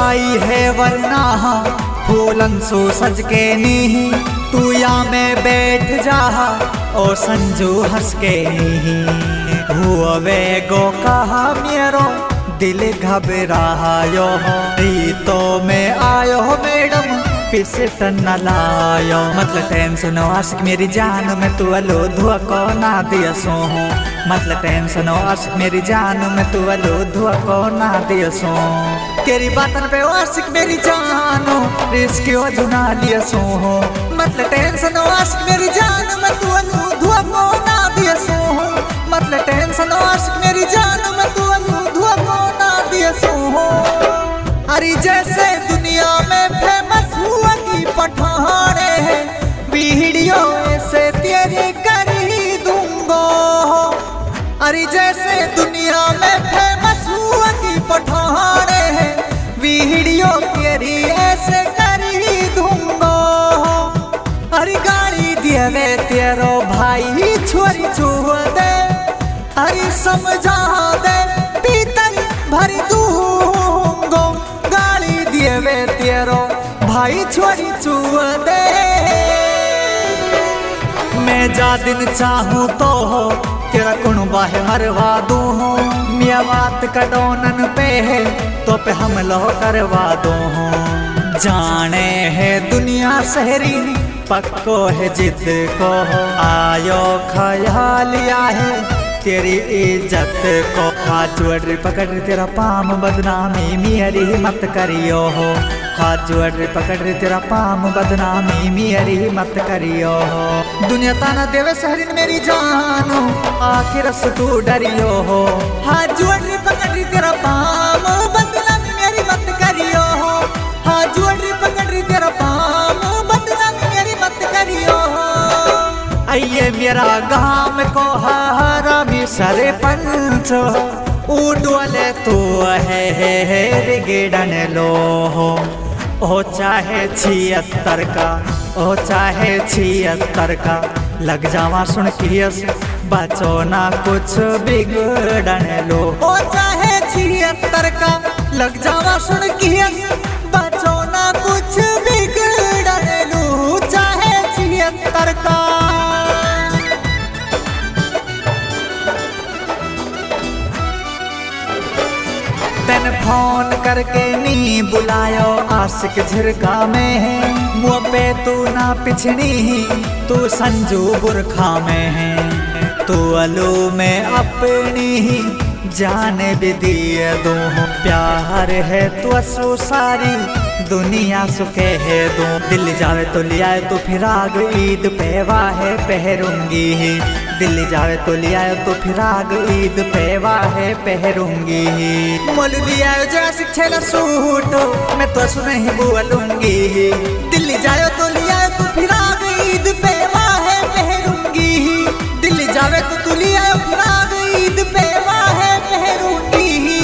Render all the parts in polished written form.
आई है वरना फूलन सो सज के नी तू या में बैठ जा और संजू हंस के नी हुआ वे गो कहा मेरो दिल घबरायो तो में आयो मैडम पिसट न लायो मतलब टेंशन आशिक मेरी जान में तू अलो धुआ को ना दिया सो मतलब टेंशन आशिक मेरी जान में तू अलो धुआ को ना दिया सो तेरी बातन पे आशिक मेरी जानो रिस्क जुना लिया सो मतलब टेंशन आशिक मेरी जान में तू अलो धुआ को ना दिया सो मतलब टेंशन आशिक मेरी जान में तू अलो धुआ को ना दिया सो अरे जैसे दुनिया में फेमस हुआ की पठाने वीडियो से तेरी कर ही दूंगा अरे जैसे दुनिया में फेमस हुआ की पठाने वीडियो तेरी ऐसे कर ही दूंगा अरे गाड़ी दिए तेरो भाई छोरी छुआ दे अरे समझा दे पीतल भर दूंगा वे तेरो भाई छोरी छुआ दे मैं जा दिन चाहूँ तो तेरा कुणबा है मरवा दूँ मिया बात कटोनन पे तो पे हमलो करवा दूँ जाने है दुनिया शहरी पक्को है जिद को आयो ख्याल है तेरी इज्जत को हाथ जोड़ पकड़ तेरा पाम बदनामी मेरी मत करियो हो हाथ जोड़ पकड़ तेरा पाम बदनामी मेरी मत करियो हो दुनिया ताना देवे शहरीन मेरी जानो आखिर से तू डरियो हो हाथ जोड़ पकड़ तेरा पाम बदनामी मेरी मत करियो हो हाथ जोड़ पकड़ तेरा पाम बदनामी मेरी मत करियो हो आइए मेरा गांव को हरामी सरे पंच उड़वले तो है रिगेडन लो हो चाहे 76 का ओ चाहे 76 का लग जावा सुन कियस बचो ना कुछ बिगड़न लो ओ चाहे 76 का लग जावा सुन कियस बचो ना कुछ बिगड़न लो चाहे 76 का तन फोन करके नी बुलायो आशिक झिरका में है मुँह पे तू ना पिछड़ी तू संजू बुरखा में है तू अलू में अपनी जान भी दिए दो प्यार है तू असो सारी दुनिया सुखे है दो दिल जावे तो लिया तो फिर आग ईद पे वाहे पहरूंगी दिल जावे तो लिया तो फिर आग ईद पे वाहे पहरूंगी मोल लिया जैसे छेला सूट मैं तो सुन ही बोलूंगी दिल जावे तो लिया तो फिर आग ईद पे वाहे पहरूंगी दिल जावे तो तू लिया फिर आग ईद पे वाहे पहरूंगी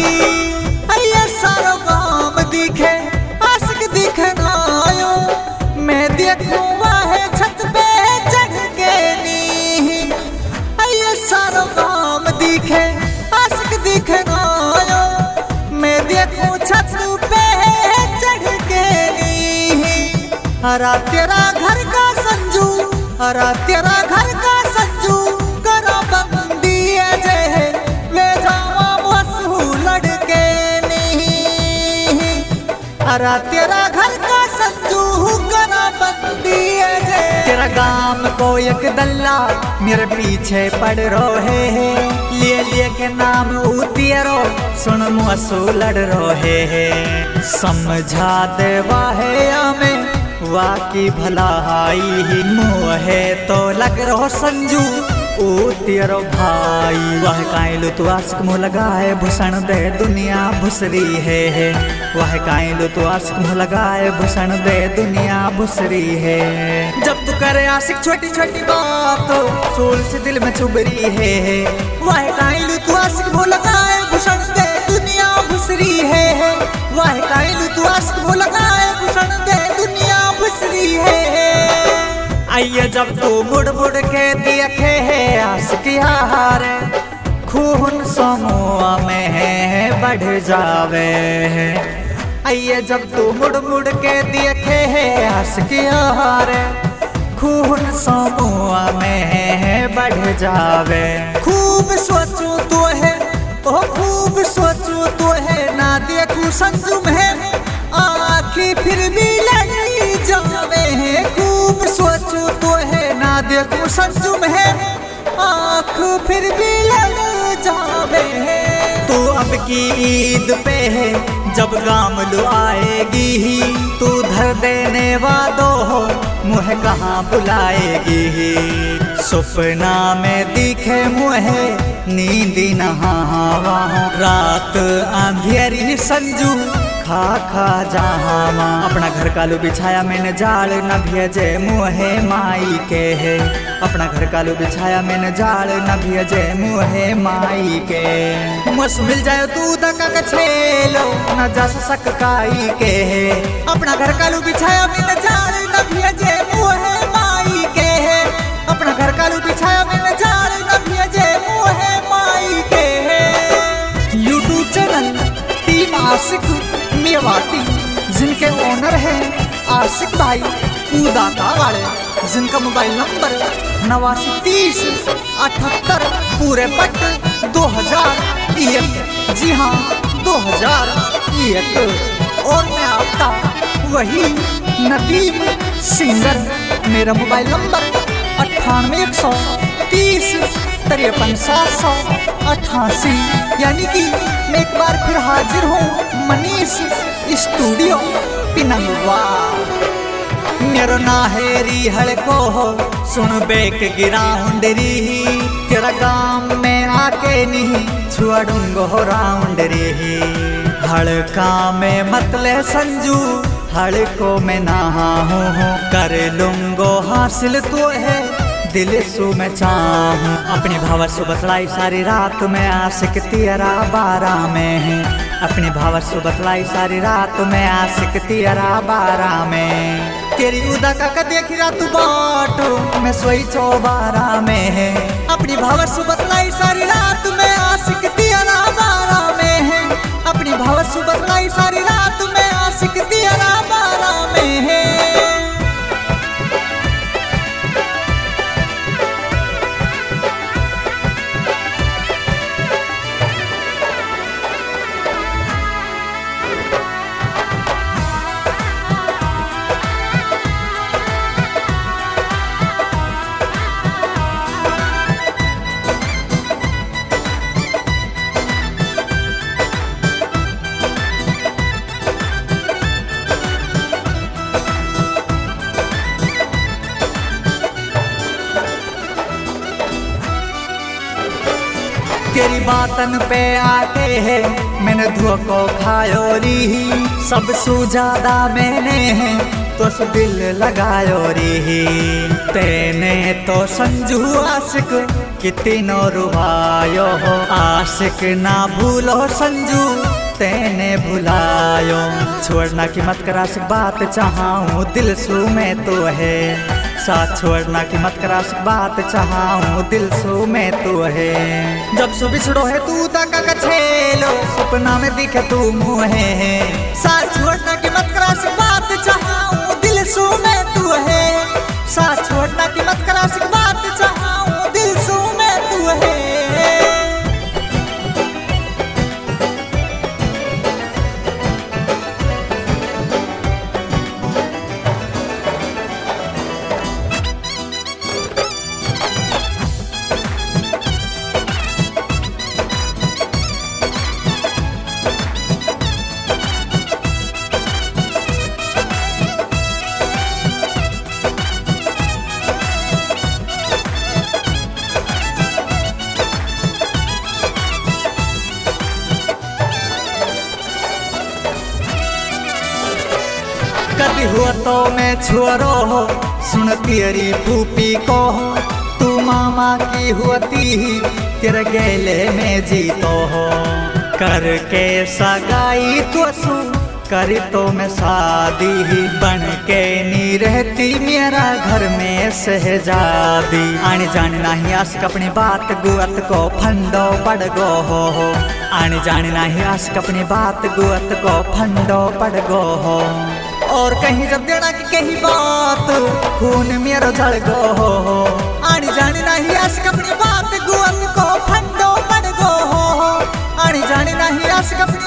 अये सारो काम दिखे आशिक दिखना आयो मैं देखूं वाहे छत पे चढ़ के नी अये सारो काम दिखे आशिक दिखना आयो मैं देखूं छत पे चढ़ के नी हरा तेरा घर का संजू हरा तेरा घर का संजू करो बंदी जय वे जावा बसू लड़के नी हरा तेरा घर का संजू करो बंदी जय तेरा गांव को एक दल्ला मेरे पीछे पड़ रहे है लिए के नाम उतियरो सुन मुसू लड़ रहे है समझा देवा है हमें वाकी भलाई ही मुँह है तो लग रहो संजू ओ तेरो भाई वह काइलो तो आशिक मुँह लगाए भूषण दे दुनिया भुसरी है वह काइलो तो आशिक मुँह लगाए भूषण दे दुनिया भुसरी है जब तू करे आशिक छोटी छोटी बात सोल से दिल में चुभरी है वह काइलो तो आशिक मुँह लगाए भूषण दे दुनिया भुसरी है वह काइलो तो आशिक मुँह लगाए भूषण दे दुनिया भुसरी है आइए जब तू मुड़ मुड़ के देखे है आशिक यार खून समूह में बढ़ जावे आइए जब तू मुड़ मुड़ के देखे है हंस के हारे, खून समूह में बढ़ जावे। खूब सोचू तो है ओ खूब सोचू तो है, ना देखू संजू में आँखी फिर भी लड़ी जावे। खूब सोचू तो है, ना देखू संजू में आँख फिर भी लड़ जावे। तू अब की ईद पे है जब गाम लो आएगी, तू धर देने वादो हो मुझे कहाँ बुलाएगी। सपना में दिखे मुझे नींद नहावा, रात अंधेरी संजू खा खा जहाँ। अपना घर कालू बिछाया मैंने जाल न भेजे मुहे माई के है, अपना घर कालू बिछाया मैंने जाल न भेजे मुहे माई के। मस मिल जाए तू दका का छेलो न जा सक काई के है, अपना घर कालू बिछाया मैंने जाल न भेजे मुहे माई के है, अपना घर कालू बिछाया मैंने जाल न भेजे मुहे माई के है। यूट्यूब चैनल टीम आशिक मेवाती, जिनके ओनर हैं आशिक भाई उदाता वाले, जिनका मोबाइल नंबर 893078 पूरे पट 2001। जी हाँ 2001। और मैं आपका वही नदीम सिंगर, मेरा मोबाइल नंबर 9813 53 यानी कि मैं एक बार फिर हाजिर हूँ मनीष स्टूडियो पिनंगवा। मेरो नाहेरी हड़को हो सुन बेक गिराउंडरी, तेरा गांव में आके नहीं छुआडूंगो हो राउंडरी। हड़का में मतले संजू हड़को में नहा हो, कर लूंगो हासिल तो है दिल सु में चाहूं। अपनी भाव सु बतलाई सारी रात में आशिक तेरा बारा में है, अपनी भाव सु बतलाई सारी रात में आशिक तेरा बारा में। तेरी उदा का देखी रात बाटो मैं सोई 12 में है, अपनी भाव सु बतलाई सारी रात में आशिक तेरा बारा में है, अपनी भाव सु बतलाई सारी रात में आशिक तेरा बारा में है। तेरी बातन पे आके है मैंने धोखो खायो री, सब सु ज्यादा मैंने है तो सु दिल लगायो री। तेने तो संजू आशिक कितनो रुवायो हो, आशिक ना भूलो संजू तेने भुलायो। छोड़ना की मत कर आशिक बात चाहूँ दिल सु में तो है, साथ छोड़ना की मत कर आशिक बात चाहूँ दिल सु में तो है। जब सु बिछड़ो है तू तका का छेलो सपना में दिखे तू मुहे है, साथ छोड़ना की मत कर आशिक बात चाहूँ दिल सु में तू है, साथ छोड़ना की मत कर आशिक बात चाहूँ दिल सु में तू है। कभी हुआ तो मैं छोरो हो सुन तेरी फूफी को, तू मामा की होती तेरे गेले में जीतो हो। करके सगाई तो सु करी तो मैं शादी बन के नी रहती मेरा घर में शहजादी। आने जाने नहीं आशिक अपनी बात गुअत को फंडो पड़ गो हो। आने जाने नहीं आशिक अपनी बात गुअत को फंडो पड़ गो हो। और कहीं जब देना की कहीं बात खून मेरो झड़ गो हो। आने जाने नहीं आशिक अपनी बात गुअत को फंडो पड़ गो हो। आने जाने नहीं आशिक